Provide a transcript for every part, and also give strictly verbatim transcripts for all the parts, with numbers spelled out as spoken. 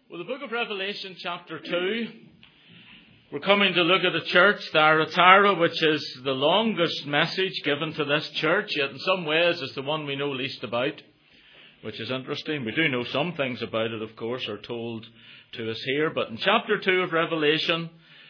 Well, the book of Revelation, chapter two, we're coming to look at the church, Thyatira, which is the longest message given to this church, yet in some ways it's the one we know least about, which is interesting. We do know some things about it, of course, are told to us here. But in chapter two of Revelation,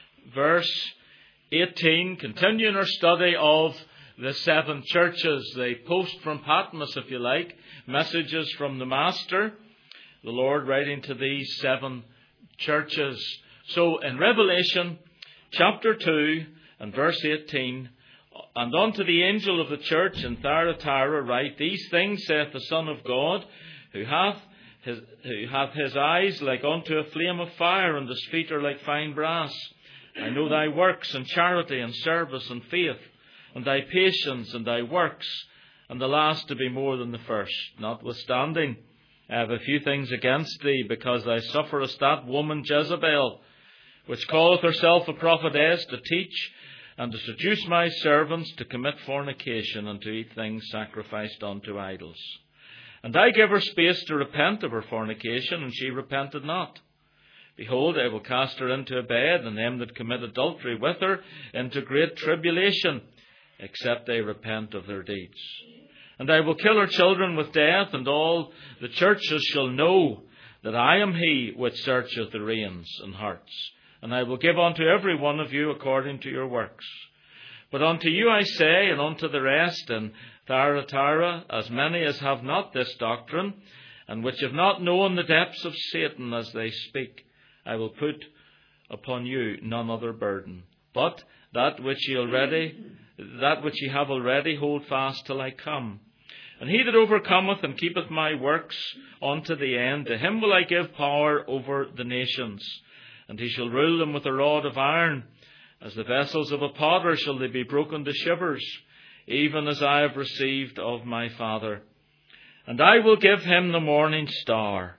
verse eighteen, continuing our study of the seven churches, the post from Patmos, if you like, messages from the Master, the Lord writing to these seven churches. So in Revelation chapter two and verse eighteen, and unto the angel of the church in Thyatira write, These things saith the Son of God, who hath his, who hath his eyes like unto a flame of fire, and his feet are like fine brass. I know thy works, and charity, and service, and faith, and thy patience, and thy works, and the last to be more than the first. Notwithstanding, I have a few things against thee, because thou sufferest that woman Jezebel, which calleth herself a prophetess, to teach and to seduce my servants to commit fornication, and to eat things sacrificed unto idols. And I gave her space to repent of her fornication, and she repented not. Behold, I will cast her into a bed, and them that commit adultery with her into great tribulation, except they repent of their deeds. And I will kill her children with death, and all the churches shall know that I am he which searcheth the reins and hearts. And I will give unto every one of you according to your works. But unto you I say, and unto the rest in Thyatira, as many as have not this doctrine, and which have not known the depths of Satan as they speak, I will put upon you none other burden, but that which ye already, that which ye have already, hold fast till I come. And he that overcometh and keepeth my works unto the end, to him will I give power over the nations. And he shall rule them with a rod of iron. As the vessels of a potter shall they be broken to shivers, even as I have received of my Father. And I will give him the morning star.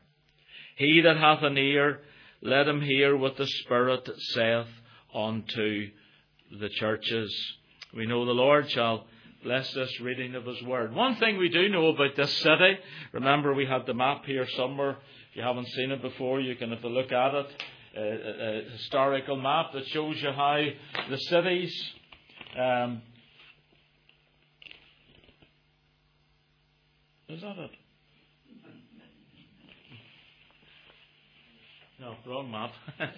He that hath an ear, let him hear what the Spirit saith unto the churches. We know the Lord shall bless this reading of his word. One thing we do know about this city, remember we had the map here somewhere. If you haven't seen it before, you can have a look at it. A, a, a historical map that shows you how the cities um, is that it? No, wrong map.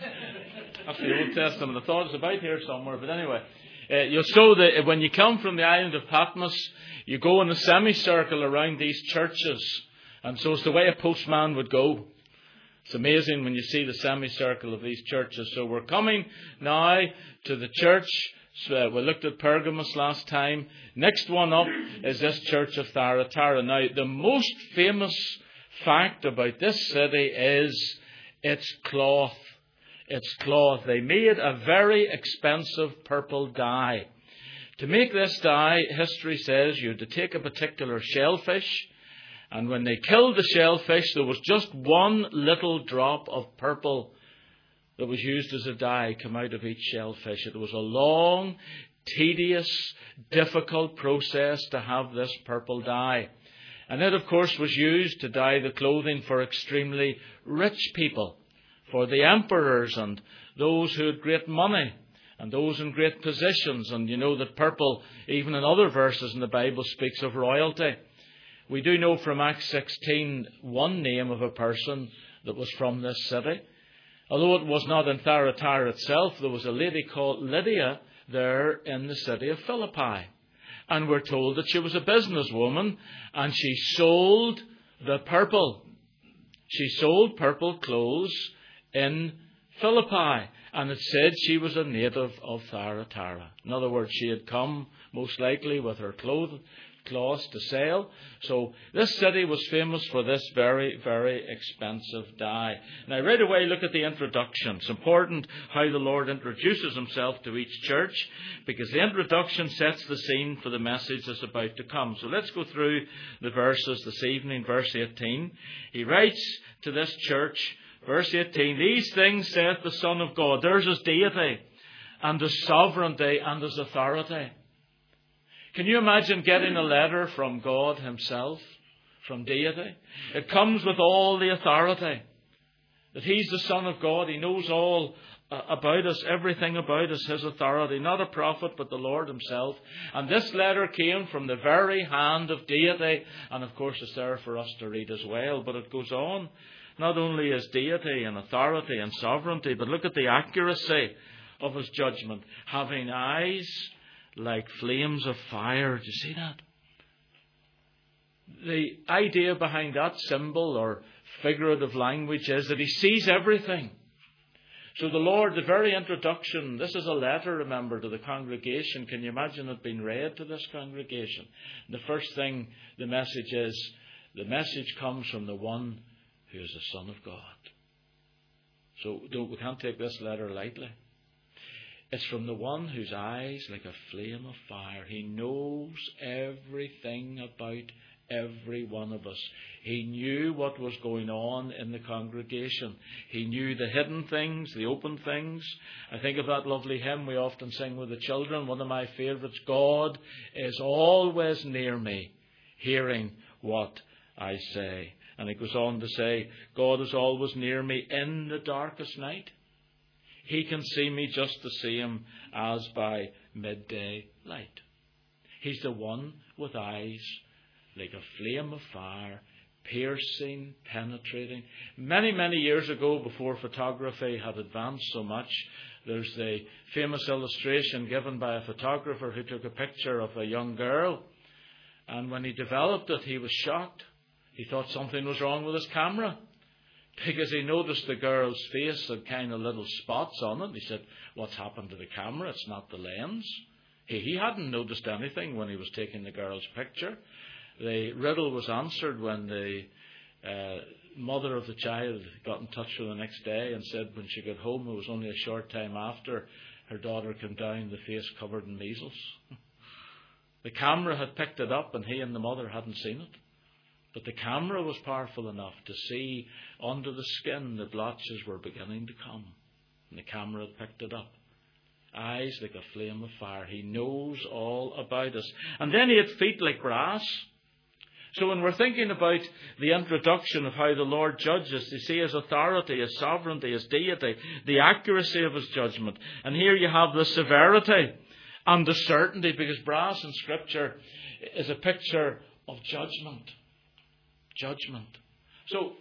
That's the Old Testament. I thought it was about here somewhere, but anyway. Uh, you'll show that when you come from the island of Patmos, you go in a semicircle around these churches. And so it's the way a postman would go. It's amazing when you see the semicircle of these churches. So we're coming now to the church. So we looked at Pergamos last time. Next one up is this church of Thyatira. Now, the most famous fact about this city is its cloth. Its cloth. They made a very expensive purple dye. To make this dye, history says you had to take a particular shellfish, and when they killed the shellfish, there was just one little drop of purple that was used as a dye come out of each shellfish. It was a long, tedious, difficult process to have this purple dye. And it, of course, was used to dye the clothing for extremely rich people, for the emperors and those who had great money and those in great positions. And you know that purple, even in other verses in the Bible, speaks of royalty. We do know from Acts sixteen one name of a person that was from this city. Although it was not in Thyatira itself, there was a lady called Lydia there in the city of Philippi. And we're told that she was a businesswoman and she sold the purple. She sold purple clothes in Philippi. And it said she was a native of Thyatira. In other words, she had come most likely with her clothes. cloths to sell. So this city was famous for this very, very expensive dye. Now right away look at the introduction. It's important how the Lord introduces himself to each church, because the introduction sets the scene for the message that's about to come. So let's go through the verses this evening. Verse eighteen. He writes to this church, verse eighteen, These things saith the Son of God. There's his deity and his sovereignty and his authority. Can you imagine getting a letter from God himself, from deity? It comes with all the authority. that he's the Son of God. He knows all uh, about us, everything about us, his authority. Not a prophet, but the Lord himself. And this letter came from the very hand of deity. And of course it's there for us to read as well. But it goes on. Not only his deity and authority and sovereignty, but look at the accuracy of his judgment. Having eyes like flames of fire. Do you see that? The idea behind that symbol or figurative language is that he sees everything. So the Lord, the very introduction, this is a letter, remember, to the congregation. Can you imagine it being read to this congregation? The first thing the message is, the message comes from the one who is the Son of God. So don't, we can't take this letter lightly. It's from the one whose eyes like a flame of fire. He knows everything about every one of us. He knew what was going on in the congregation. He knew the hidden things, the open things. I think of that lovely hymn we often sing with the children, one of my favourites. God is always near me, hearing what I say. And it goes on to say, God is always near me in the darkest night. He can see me just the same as by midday light. He's the one with eyes like a flame of fire, piercing, penetrating. Many, many years ago, before photography had advanced so much, there's the famous illustration given by a photographer who took a picture of a young girl. And when he developed it, he was shocked. He thought something was wrong with his camera, because he noticed the girl's face had kind of little spots on it. He said, what's happened to the camera? It's not the lens. He, he hadn't noticed anything when he was taking the girl's picture. The riddle was answered when the uh, mother of the child got in touch with her the next day and said when she got home, it was only a short time after, her daughter came down, the face covered in measles. The camera had picked it up and he and the mother hadn't seen it. But the camera was powerful enough to see under the skin the blotches were beginning to come. And the camera had picked it up. Eyes like a flame of fire. He knows all about us. And then he had feet like brass. So when we're thinking about the introduction of how the Lord judges, you see his authority, his sovereignty, his deity, the accuracy of his judgment. And here you have the severity and the certainty, because brass in Scripture is a picture of judgment. Judgment. So,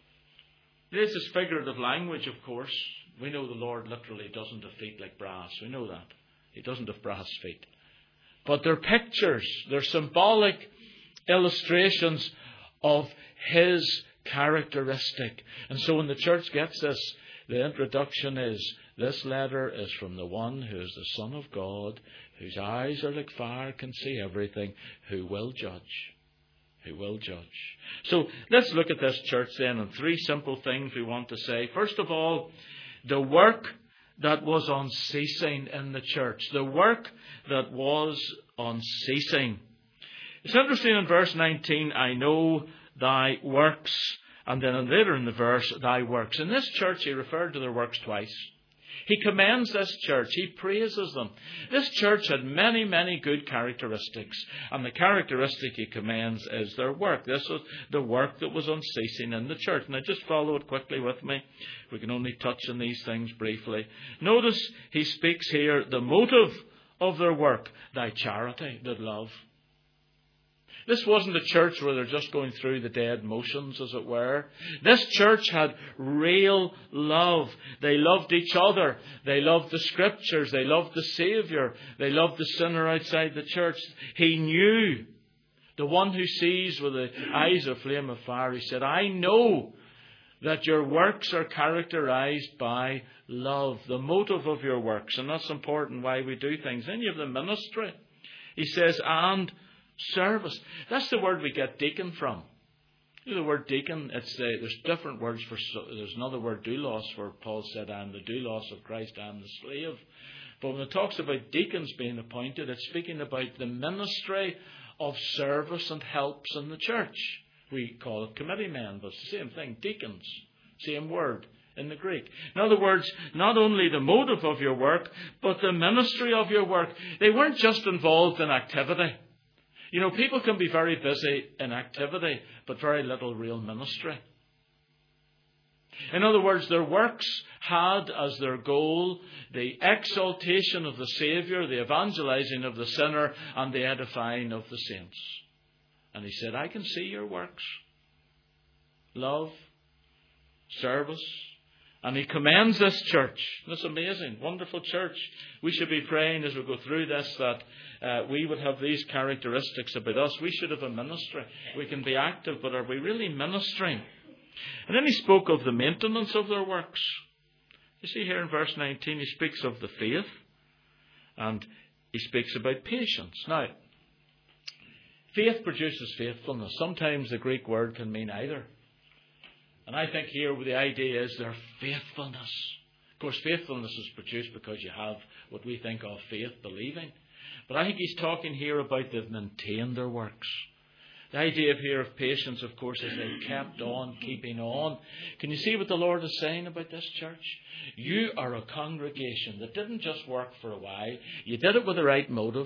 this is figurative language, of course. We know the Lord literally doesn't have feet like brass. We know that. He doesn't have brass feet. But they're pictures. They're symbolic illustrations of his characteristic. And so when the church gets this, the introduction is, this letter is from the one who is the Son of God, whose eyes are like fire, can see everything, who will judge. Who will judge. So let's look at this church then, and three simple things we want to say. First of all, the work that was unceasing in the church. The work that was unceasing. It's interesting in verse nineteen, I know thy works. And then later in the verse, thy works. In this church, he referred to their works twice. He commends this church. He praises them. This church had many, many good characteristics. And the characteristic he commends is their work. This was the work that was unceasing in the church. Now just follow it quickly with me. We can only touch on these things briefly. Notice he speaks here the motive of their work. Thy charity, thy love. This wasn't a church where they're just going through the dead motions, as it were. This church had real love. They loved each other. They loved the Scriptures. They loved the Saviour. They loved the sinner outside the church. He knew. The one who sees with the eyes of flame of fire, he said, I know that your works are characterized by love. The motive of your works. And that's important why we do things. Then you have the ministry. He says, and service. That's the word we get deacon from. You know, the word deacon, it's the, there's different words for, there's another word, doulos, where Paul said, I am the doulos of Christ, I am the slave. But when it talks about deacons being appointed, it's speaking about the ministry of service and helps in the church. We call it committee men, but it's the same thing, deacons, same word in the Greek. In other words, not only the motive of your work, but the ministry of your work. They weren't just involved in activity. You know, people can be very busy in activity, but very little real ministry. In other words, their works had as their goal the exaltation of the Saviour, the evangelizing of the sinner, and the edifying of the saints. And he said, I can see your works. Love, service. And he commends this church, this amazing, wonderful church. We should be praying as we go through this that uh, we would have these characteristics about us. We should have a ministry. We can be active, but are we really ministering? And then he spoke of the maintenance of their works. You see here in verse nineteen, he speaks of the faith and he speaks about patience. Now, faith produces faithfulness. Sometimes the Greek word can mean either. And I think here the idea is their faithfulness. Of course, faithfulness is produced because you have what we think of faith, believing. But I think he's talking here about they've maintained their works. The idea here of patience, of course, is they've kept on, keeping on. Can you see what the Lord is saying about this church? You are a congregation that didn't just work for a while. You did it with the right motive.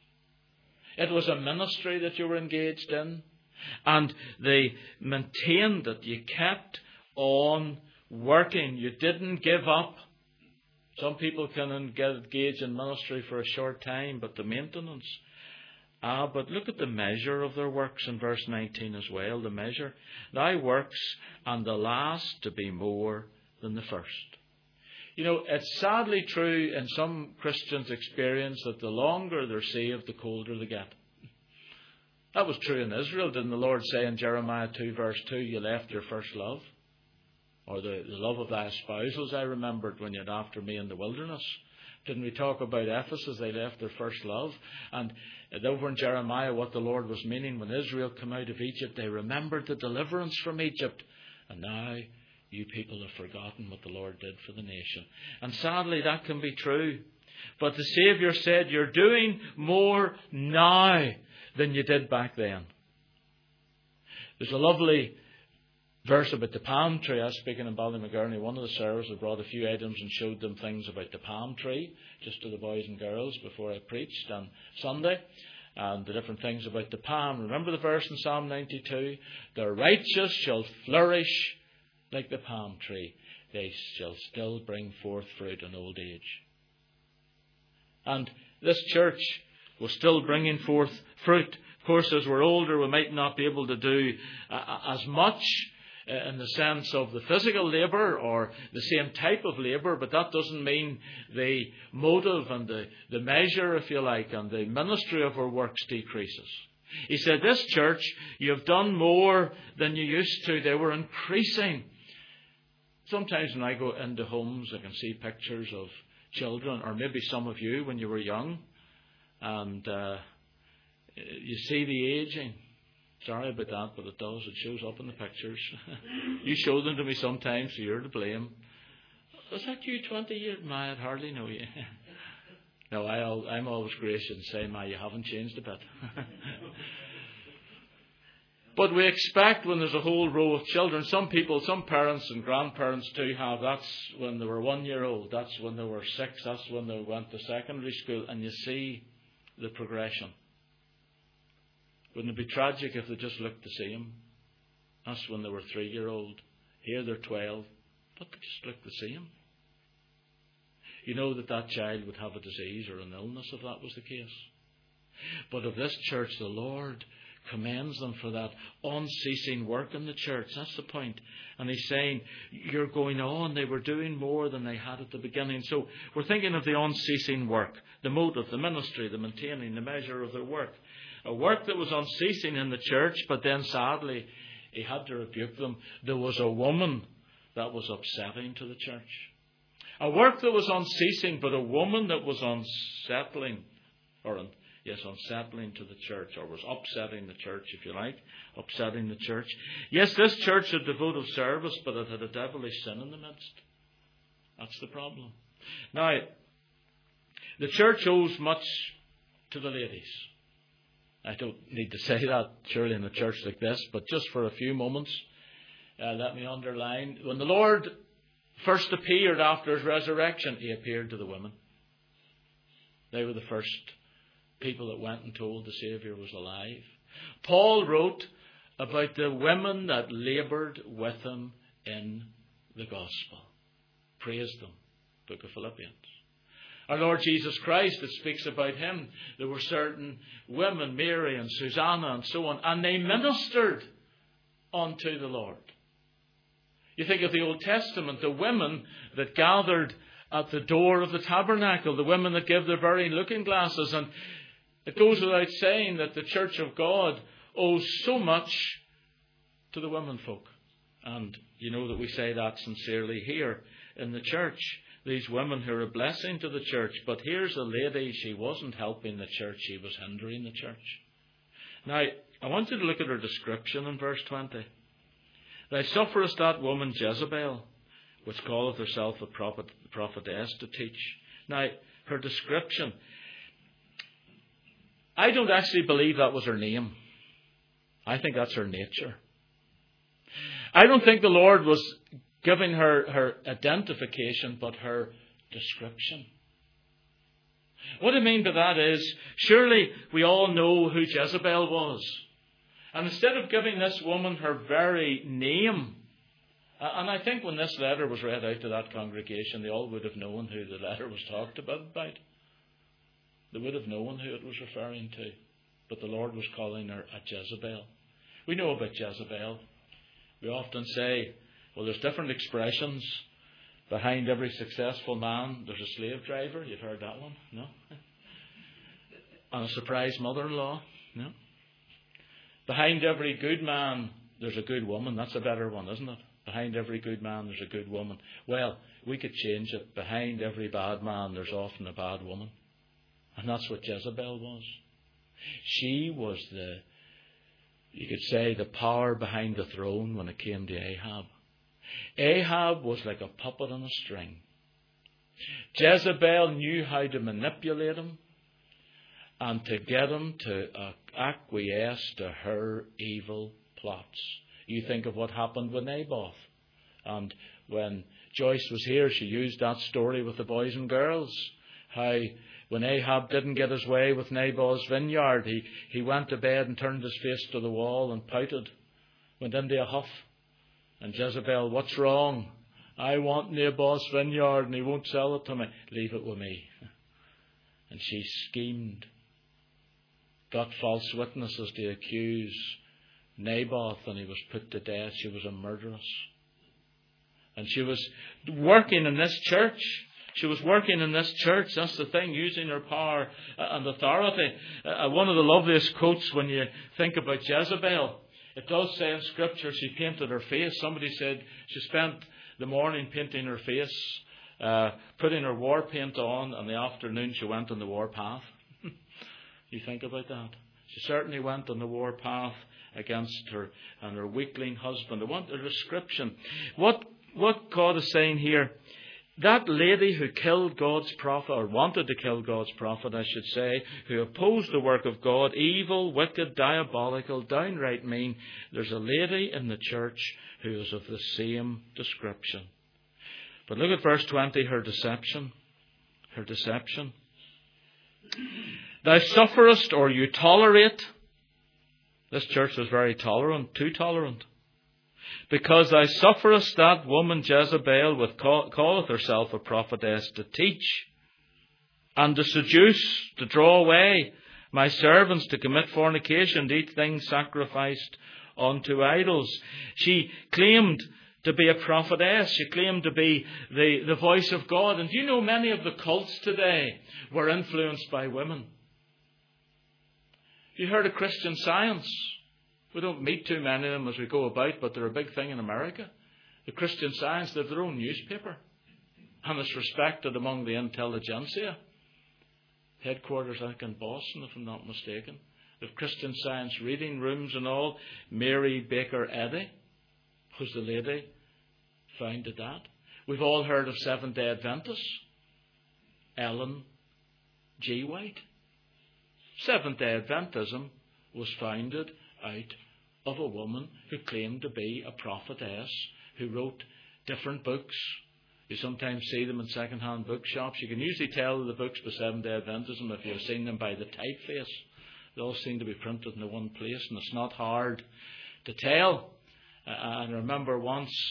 It was a ministry that you were engaged in. And they maintained it. You kept on working. You didn't give up. Some people can engage in ministry for a short time, but the maintenance. Ah, but look at the measure of their works in verse nineteen as well. The measure. Thy works and the last to be more than the first. You know, it's sadly true in some Christians' experience that the longer they're saved, the colder they get. That was true in Israel. Didn't the Lord say in Jeremiah two verse two, you left your first love? Or the, the love of thy espousals I remembered when you had after me in the wilderness. Didn't we talk about Ephesus? They left their first love. And over in Jeremiah what the Lord was meaning when Israel came out of Egypt, they remembered the deliverance from Egypt. And now you people have forgotten what the Lord did for the nation. And sadly that can be true. But the Saviour said, you're doing more now than you did back then. There's a lovely verse about the palm tree. I was speaking in Ballymagurney. One of the services brought a few items and showed them things about the palm tree, just to the boys and girls before I preached on Sunday, and the different things about the palm. Remember the verse in Psalm ninety-two? The righteous shall flourish like the palm tree. They shall still bring forth fruit in old age. And this church was still bringing forth fruit. Of course, as we're older, we might not be able to do uh, as much uh, in the sense of the physical labour or the same type of labour, but that doesn't mean the motive and the, the measure, if you like, and the ministry of our works decreases. He said, this church, you have done more than you used to. They were increasing. Sometimes when I go into homes, I can see pictures of children, or maybe some of you when you were young. And uh, you see the aging. Sorry about that, but it does. It shows up in the pictures. You show them to me sometimes, so you're to blame. Was that you twenty years? Ma, I'd hardly know you. No, I, I'm always gracious and say, Ma, you haven't changed a bit. But we expect when there's a whole row of children, some people, some parents and grandparents too have, that's when they were one year old, that's when they were six, that's when they went to secondary school, and you see the progression. Wouldn't it be tragic if they just looked the same? That's when they were three-year-old. Here they're twelve, but they just look the same. You know that that child would have a disease or an illness if that was the case. But of this church, the Lord commends them for that unceasing work in the church. That's the point. And he's saying, you're going on. They were doing more than they had at the beginning. So we're thinking of the unceasing work, the motive, the ministry, the maintaining, the measure of their work. A work that was unceasing in the church, but then sadly, he had to rebuke them. There was a woman that was upsetting to the church. A work that was unceasing, but a woman that was unsettling, or yes, unsettling to the church, or was upsetting the church, if you like, upsetting the church. Yes, this church had devoted service, but it had a devilish sin in the midst. That's the problem. Now, the church owes much to the ladies. I don't need to say that, surely, in a church like this, but just for a few moments, uh, let me underline. When the Lord first appeared after his resurrection, he appeared to the women. They were the first people that went and told the Saviour was alive. Paul wrote about the women that laboured with him in the gospel. Praise them. Book of Philippians. Our Lord Jesus Christ, it speaks about him. There were certain women, Mary and Susanna and so on, and they ministered unto the Lord. You think of the Old Testament, the women that gathered at the door of the tabernacle, the women that give their very looking glasses. And it goes without saying that the Church of God owes so much to the women folk. And you know that we say that sincerely here in the church. These women who are a blessing to the church. But here's a lady, she wasn't helping the church, she was hindering the church. Now, I want you to look at her description in verse twenty. Thou sufferest that woman Jezebel, which calleth herself a prophet, prophetess, to teach. Now, her description, I don't actually believe that was her name. I think that's her nature. I don't think the Lord was giving her her identification, but her description. What I mean by that is, surely we all know who Jezebel was. And instead of giving this woman her very name, and I think when this letter was read out to that congregation, they all would have known who the letter was talked about. They would have known who it was referring to. But the Lord was calling her a Jezebel. We know about Jezebel. We often say, well, there's different expressions. Behind every successful man, there's a slave driver. You've heard that one? No? And a surprise mother-in-law? No? Behind every good man, there's a good woman. That's a better one, isn't it? Behind every good man, there's a good woman. Well, we could change it. Behind every bad man, there's often a bad woman. And that's what Jezebel was. She was the, you could say, the power behind the throne when it came to Ahab. Ahab was like a puppet on a string. Jezebel knew how to manipulate him and to get him to uh, acquiesce to her evil plots. You think of what happened with Naboth. And when Joyce was here, she used that story with the boys and girls. How when Ahab didn't get his way with Naboth's vineyard, he, he went to bed and turned his face to the wall and pouted. Went into a huff. And Jezebel, what's wrong? I want Naboth's vineyard and he won't sell it to me. Leave it with me. And she schemed. Got false witnesses to accuse Naboth, and he was put to death. She was a murderess. And she was working in this church. She was working in this church. That's the thing, using her power and authority. Uh, one of the loveliest quotes when you think about Jezebel, it does say in Scripture she painted her face. Somebody said she spent the morning painting her face, uh, putting her war paint on, and the afternoon she went on the war path. You think about that. She certainly went on the war path against her and her weakling husband. I want a description. What what God is saying here, that lady who killed God's prophet, or wanted to kill God's prophet, I should say, who opposed the work of God, evil, wicked, diabolical, downright mean, there's a lady in the church who is of the same description. But look at verse twenty, her deception. Her deception. Thou sufferest, or you tolerate. This church was very tolerant, too tolerant. Because thou sufferest that woman Jezebel, which calleth herself a prophetess, to teach, and to seduce, to draw away my servants to commit fornication, to eat things sacrificed unto idols. She claimed to be a prophetess. She claimed to be the, the voice of God. And do you know many of the cults today were influenced by women? You heard of Christian Science? We don't meet too many of them as we go about, but they're a big thing in America. The Christian Science, they have their own newspaper. And it's respected among the intelligentsia. Headquarters, I think, in Boston, if I'm not mistaken. They have Christian Science reading rooms and all. Mary Baker Eddy was the lady founded that. We've all heard of Seventh-day Adventists. Ellen G. White. Seventh-day Adventism was founded out of a woman who claimed to be a prophetess, who wrote different books. You sometimes see them in second-hand bookshops. You can usually tell the books by Seventh-day Adventism if you've seen them by the typeface. They all seem to be printed in the one place, and it's not hard to tell. Uh, and I remember once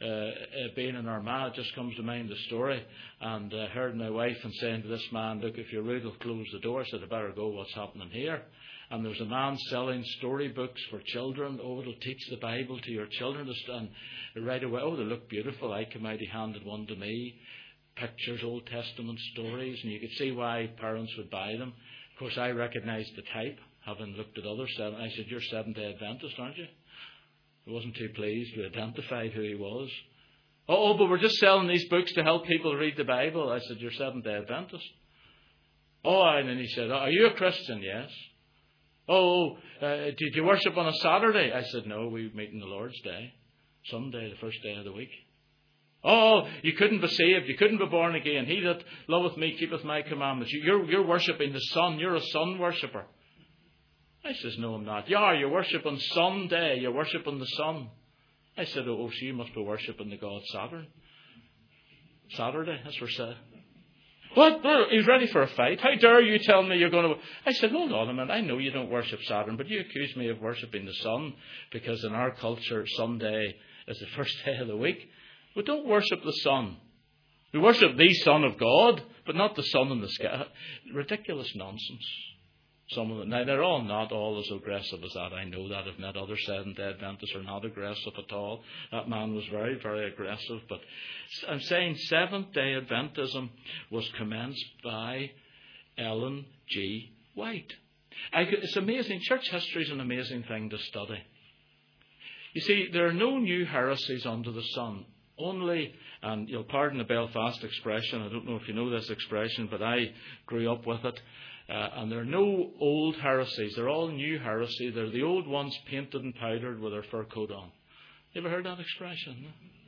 uh, uh, being in Armagh, it just comes to mind the story. And I uh, heard my wife and saying to this man, look, if you're rude, I'll close the door. I said, I better go, what's happening here? And there's a man selling storybooks for children. Oh, it'll teach the Bible to your children. And right away, oh, they look beautiful. I came out, he handed one to me. Pictures, Old Testament stories. And you could see why parents would buy them. Of course, I recognised the type, having looked at other seven. I said, you're Seventh-day Adventist, aren't you? I wasn't too pleased. We identified who he was. Oh, but we're just selling these books to help people read the Bible. I said, you're Seventh-day Adventist. Oh, and then he said, oh, are you a Christian? Yes. Oh, uh, did you worship on a Saturday? I said, no, we meet on the Lord's Day. Sunday, the first day of the week. Oh, you couldn't be saved. You couldn't be born again. He that loveth me keepeth my commandments. You're, you're worshipping the sun. You're a sun worshipper. I says, no, I'm not. Yeah, you're worshipping Sunday. You're worshipping the sun. I said, oh, so you must be worshipping the god Saturn. Saturday, that's what I said. What? He's ready for a fight. How dare you tell me you're going to... I said, hold on a minute. I know you don't worship Saturn, but you accuse me of worshipping the sun because in our culture, Sunday is the first day of the week. We don't worship the sun. We worship the Son of God, but not the sun in the sky. Ridiculous nonsense. Some of them. Now, they're all not all as aggressive as that. I know that. I've met other Seventh-day Adventists who are not aggressive at all. That man was very, very aggressive. But I'm saying Seventh-day Adventism was commenced by Ellen G. White. I, it's amazing. Church history is an amazing thing to study. You see, there are no new heresies under the sun. Only, and you'll pardon the Belfast expression, I don't know if you know this expression, but I grew up with it. Uh, and there are no old heresies. They're all new heresy. They're the old ones painted and powdered with their fur coat on. You ever heard that expression?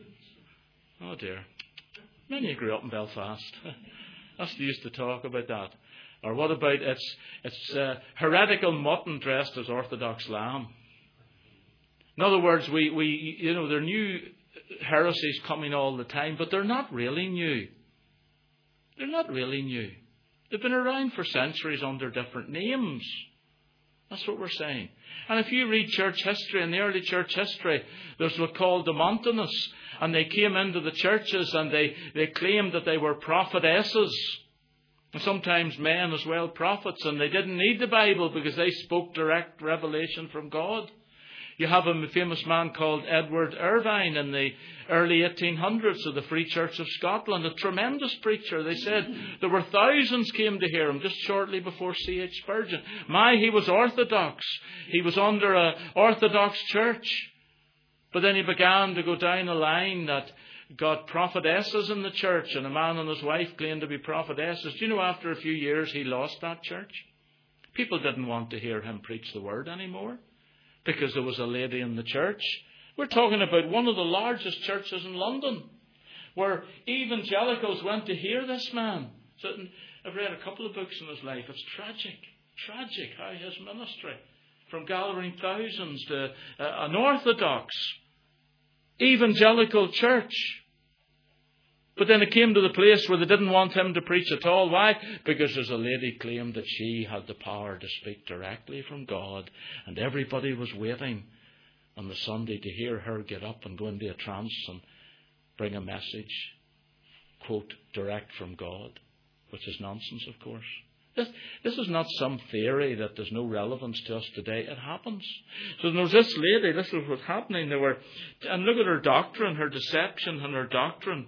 Oh dear. Many grew up in Belfast. That's they used to talk about that. Or what about it's it's uh, heretical mutton dressed as Orthodox lamb. In other words, we, we you know, there are new heresies coming all the time, but they're not really new. They're not really new. They've been around for centuries under different names. That's what we're saying. And if you read church history, in the early church history, there's what's called the Montanists. And they came into the churches and they, they claimed that they were prophetesses. And sometimes men as well, prophets. And they didn't need the Bible because they spoke direct revelation from God. You have a famous man called Edward Irvine in the early eighteen hundreds of the Free Church of Scotland, a tremendous preacher. They said there were thousands came to hear him just shortly before C H Spurgeon. My, he was orthodox. He was under an orthodox church. But then he began to go down a line that got prophetesses in the church, and a man and his wife claimed to be prophetesses. Do you know, after a few years he lost that church? People didn't want to hear him preach the word anymore. Because there was a lady in the church. We're talking about one of the largest churches in London, where evangelicals went to hear this man. So I've read a couple of books in his life. It's tragic, tragic how his ministry, from gathering thousands to uh, an orthodox evangelical church. But then it came to the place where they didn't want him to preach at all. Why? Because there's a lady claimed that she had the power to speak directly from God. And everybody was waiting on the Sunday to hear her get up and go into a trance and bring a message, quote, direct from God, which is nonsense, of course. This, this is not some theory that there's no relevance to us today. It happens. So there was this lady, this was what's happening. They were, and look at her doctrine, her deception and her doctrine.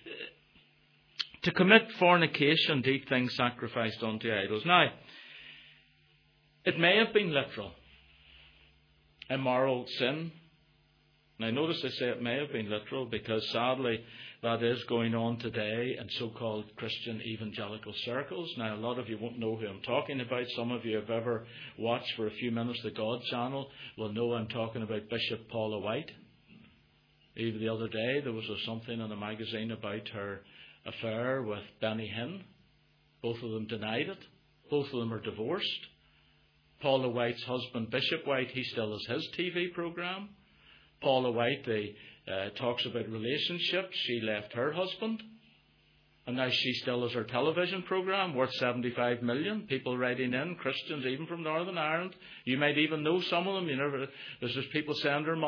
To commit fornication, to eat things sacrificed unto idols. Now, it may have been literal. Immoral sin. Now notice I say it may have been literal because sadly that is going on today in so-called Christian evangelical circles. Now a lot of you won't know who I'm talking about. Some of you have ever watched for a few minutes the God channel will know I'm talking about Bishop Paula White. Even the other day there was something in a magazine about her affair with Benny Hinn. Both of them denied it. Both of them are divorced. Paula White's husband, Bishop White, he still has his T V program. Paula White, they uh, talks about relationships. She left her husband. And now she still has her television program worth seventy-five million. People writing in, Christians even from Northern Ireland. You might even know some of them. You know, there's just people send her money.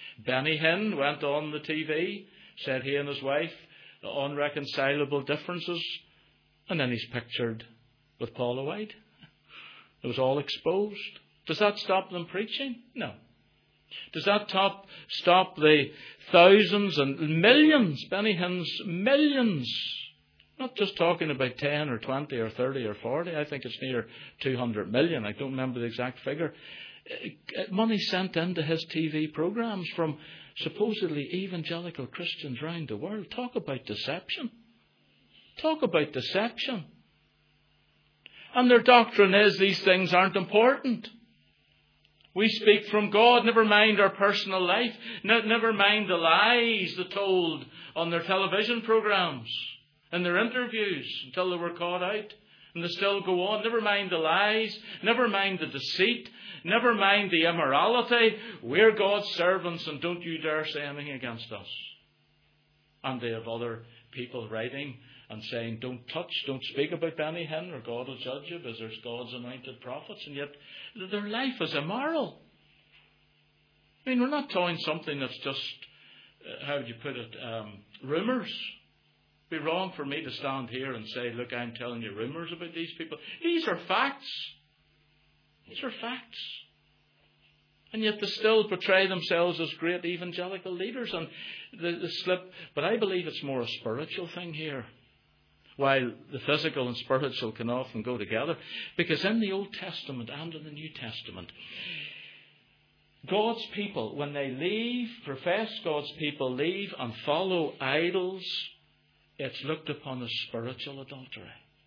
Benny Hinn went on the T V, said he and his wife, the unreconcilable differences, and then he's pictured with Paula White. It was all exposed. Does that stop them preaching? No. Does that top, stop the thousands and millions, Benny Hinn's millions? Not just talking about ten or twenty or thirty or forty. I think it's near two hundred million. I don't remember the exact figure. Money sent into his T V programs from supposedly evangelical Christians around the world. Talk about deception. Talk about deception. And their doctrine is these things aren't important. We speak from God, never mind our personal life, never mind the lies they told on their television programs and their interviews until they were caught out. And they still go on. Never mind the lies, never mind the deceit, never mind the immorality. We're God's servants and don't you dare say anything against us. And they have other people writing and saying, don't touch, don't speak about Benny Hinn or God will judge you because there's God's anointed prophets. And yet their life is immoral. I mean, we're not telling something that's just, uh, how would you put it, um, rumours. It would be wrong for me to stand here and say, look, I'm telling you rumours about these people. These are facts. These are facts. And yet they still portray themselves as great evangelical leaders and they, they slip. But I believe it's more a spiritual thing here. While the physical and spiritual can often go together. Because in the Old Testament and in the New Testament, God's people, when they leave, profess God's people leave and follow idols, it's looked upon as spiritual adultery.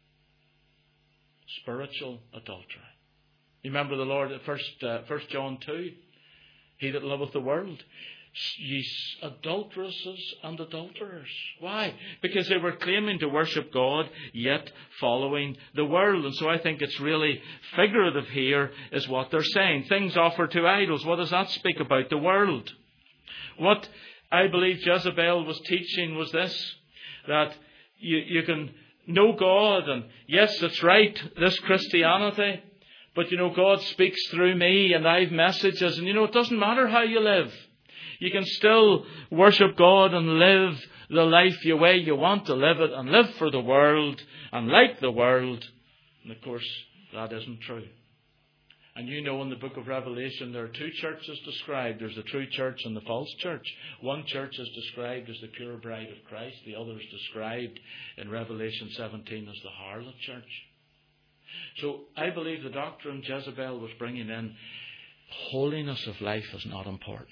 Spiritual adultery. You remember the Lord at first, uh, First John two? He that loveth the world, ye adulteresses and adulterers. Why? Because they were claiming to worship God, yet following the world. And so I think it's really figurative here is what they're saying. Things offered to idols. What does that speak about? The world. What I believe Jezebel was teaching was this, that you, you can know God, and yes, it's right, this Christianity, but you know, God speaks through me and I have messages, and you know, it doesn't matter how you live. You can still worship God and live the life the way you want to live it and live for the world and like the world. And of course, that isn't true. And you know in the book of Revelation there are two churches described. There's the true church and the false church. One church is described as the pure bride of Christ. The other is described in Revelation seventeen as the harlot church. So I believe the doctrine Jezebel was bringing in, holiness of life is not important.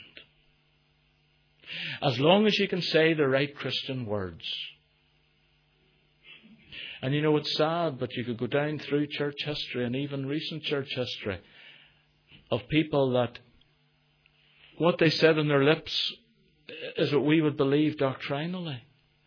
As long as you can say the right Christian words. And you know, it's sad, but you could go down through church history and even recent church history of people that what they said on their lips is what we would believe doctrinally.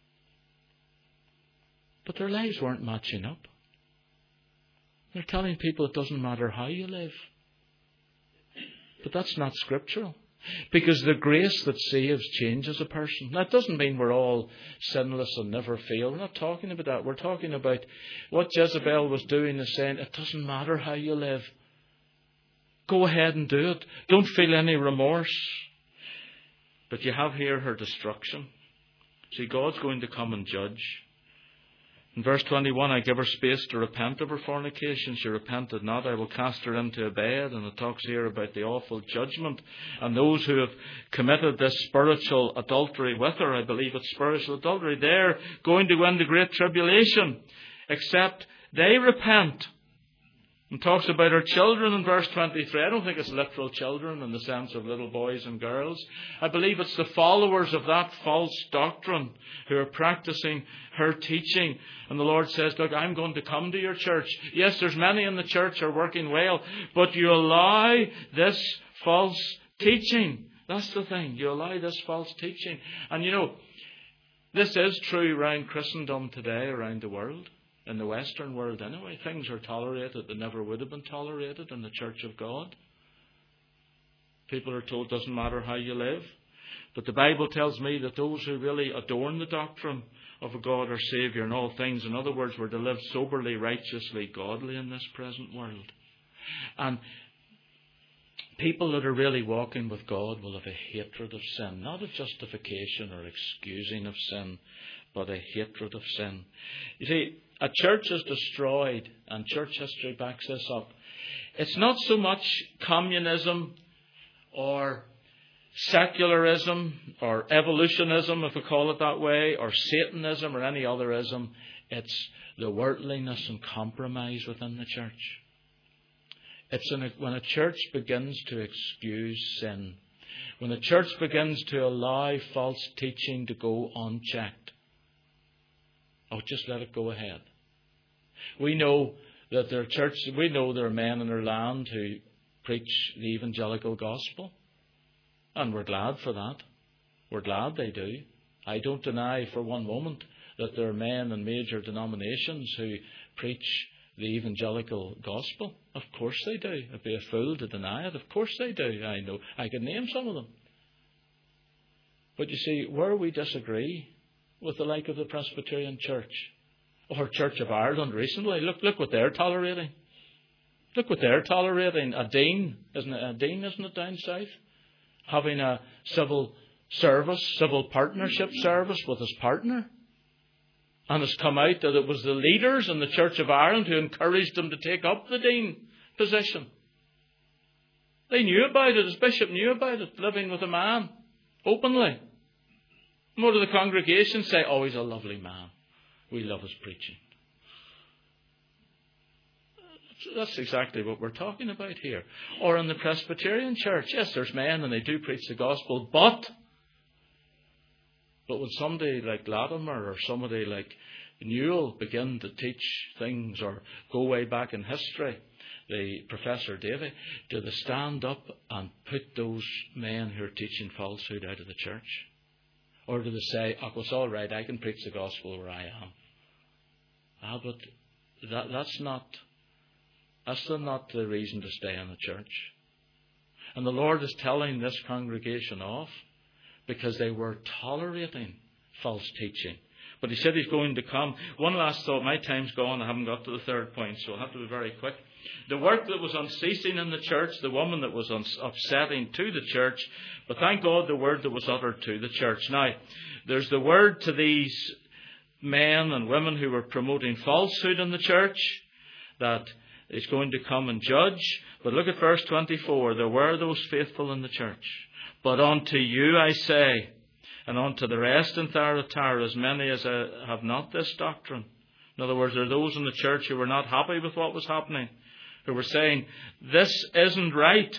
But their lives weren't matching up. They're telling people it doesn't matter how you live. But that's not scriptural. Because the grace that saves changes a person. That doesn't mean we're all sinless and never fail. We're not talking about that. We're talking about what Jezebel was doing is saying, it doesn't matter how you live. Go ahead and do it. Don't feel any remorse. But you have here her destruction. See, God's going to come and judge. In verse twenty-one, I give her space to repent of her fornication. She repented not. I will cast her into a bed. And it talks here about the awful judgment. And those who have committed this spiritual adultery with her, I believe it's spiritual adultery, they're going to go into great tribulation. Except they repent. And talks about her children in verse twenty-three. I don't think it's literal children in the sense of little boys and girls. I believe it's the followers of that false doctrine who are practicing her teaching. And the Lord says, look, I'm going to come to your church. Yes, there's many in the church who are working well, but you allow this false teaching. That's the thing. You allow this false teaching. And you know, this is true around Christendom today, around the world. In the Western world anyway, things are tolerated that never would have been tolerated in the Church of God. People are told it doesn't matter how you live. But the Bible tells me that those who really adorn the doctrine of a God or Saviour in all things, in other words, were to live soberly, righteously, godly in this present world. And people that are really walking with God will have a hatred of sin, not a justification or excusing of sin, but a hatred of sin. You see, a church is destroyed, and church history backs this up. It's not so much communism or secularism or evolutionism, if we call it that way, or Satanism or any other ism. It's the worldliness and compromise within the church. It's in a, when a church begins to excuse sin, when a church begins to allow false teaching to go unchecked. Oh, just let it go ahead. We know that there are churches, we know there are men in our land who preach the evangelical gospel. And we're glad for that. We're glad they do. I don't deny for one moment that there are men in major denominations who preach the evangelical gospel. Of course they do. I'd be a fool to deny it. Of course they do. I know. I could name some of them. But you see, where we disagree with the like of the Presbyterian Church or Church of Ireland recently, look, look what they're tolerating. Look what they're tolerating. A dean, isn't it? A dean, isn't it, down south? Having a civil service, civil partnership service with his partner. And it's come out that it was the leaders in the Church of Ireland who encouraged him to take up the dean position. They knew about it, his bishop knew about it, living with a man, openly. More to the congregation say, oh, he's a lovely man. We love his preaching. That's exactly what we're talking about here. Or in the Presbyterian Church, yes, there's men and they do preach the gospel, but but when somebody like Latimer or somebody like Newell begin to teach things or go way back in history, the Professor Davy, do they stand up and put those men who are teaching falsehood out of the church? Or do they say, oh, it's all right, I can preach the gospel where I am? Ah, but that, that's not... That's still not the reason to stay in the church. And the Lord is telling this congregation off because they were tolerating false teaching. But He said He's going to come. One last thought. My time's gone. I haven't got to the third point, so I'll have to be very quick. The work that was unceasing in the church, the woman that was upsetting to the church, but thank God the word that was uttered to the church. Now, there's the word to these men and women who were promoting falsehood in the church, that is going to come and judge. But look at verse twenty-four. There were those faithful in the church. But unto you I say, and unto the rest in Thyatira, as many as have not this doctrine. In other words, there are those in the church who were not happy with what was happening, who were saying, this isn't right.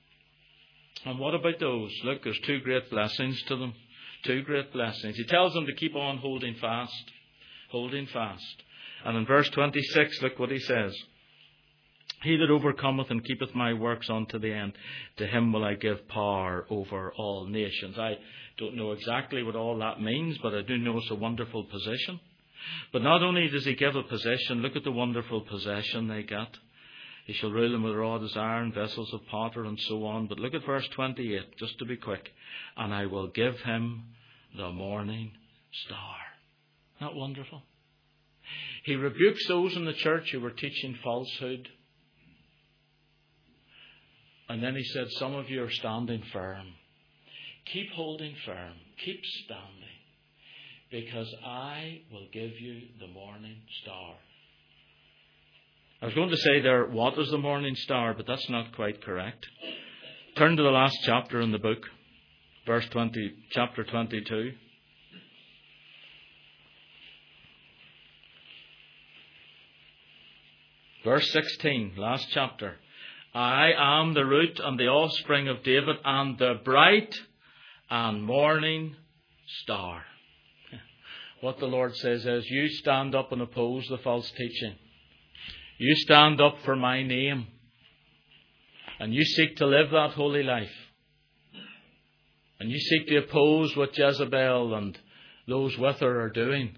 And what about those? Look, there's two great blessings to them. Two great blessings. He tells them to keep on holding fast. Holding fast. And in verse twenty-six, look what he says. He that overcometh and keepeth my works unto the end, to him will I give power over all nations. I don't know exactly what all that means, but I do know it's a wonderful position. But not only does he give a position, look at the wonderful possession they get. He shall rule them with rod as iron, vessels of potter, and so on. But look at verse twenty-eight, just to be quick. And I will give him the morning star. Isn't that wonderful? He rebukes those in the church who were teaching falsehood. And then he said, some of you are standing firm. Keep holding firm. Keep standing. Because I will give you the morning star. I was going to say there, what is the morning star? But that's not quite correct. Turn to the last chapter in the book. Verse twenty, chapter twenty-two. Verse sixteen, last chapter. I am the root and the offspring of David and the bright and morning star. What the Lord says is, you stand up and oppose the false teaching. You stand up for my name. And you seek to live that holy life. And you seek to oppose what Jezebel and those with her are doing.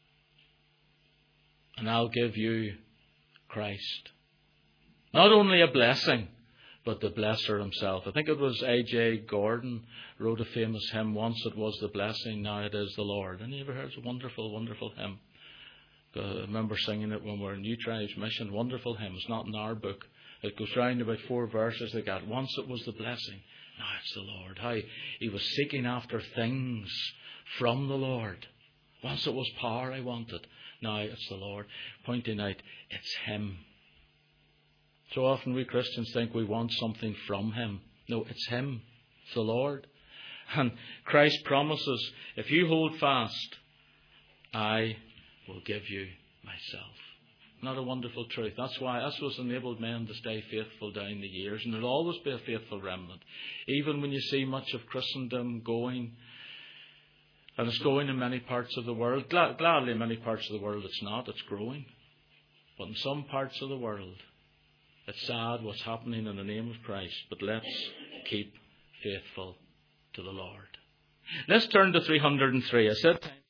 And I'll give you Christ. Not only a blessing, but the blesser himself. I think it was A J Gordon wrote a famous hymn once. It was the blessing, now it is the Lord. And you ever heard? It's a wonderful, wonderful hymn. I remember singing it when we were in New Tribes Mission. Wonderful hymn. It's not in our book. It goes round about four verses like that. Once it was the blessing, now it's the Lord. How he was seeking after things from the Lord. Once it was power I wanted, now it's the Lord. Pointing out, it's Him. So often we Christians think we want something from Him. No, it's Him. It's the Lord. And Christ promises, if you hold fast, I will give you myself. Not a wonderful truth. That's why that's what's enabled men to stay faithful down the years. And there'll always be a faithful remnant. Even when you see much of Christendom going, and it's going in many parts of the world. Glad, gladly in many parts of the world it's not. It's growing. But in some parts of the world, it's sad what's happening in the name of Christ. But let's keep faithful to the Lord. Let's turn to three hundred three. I said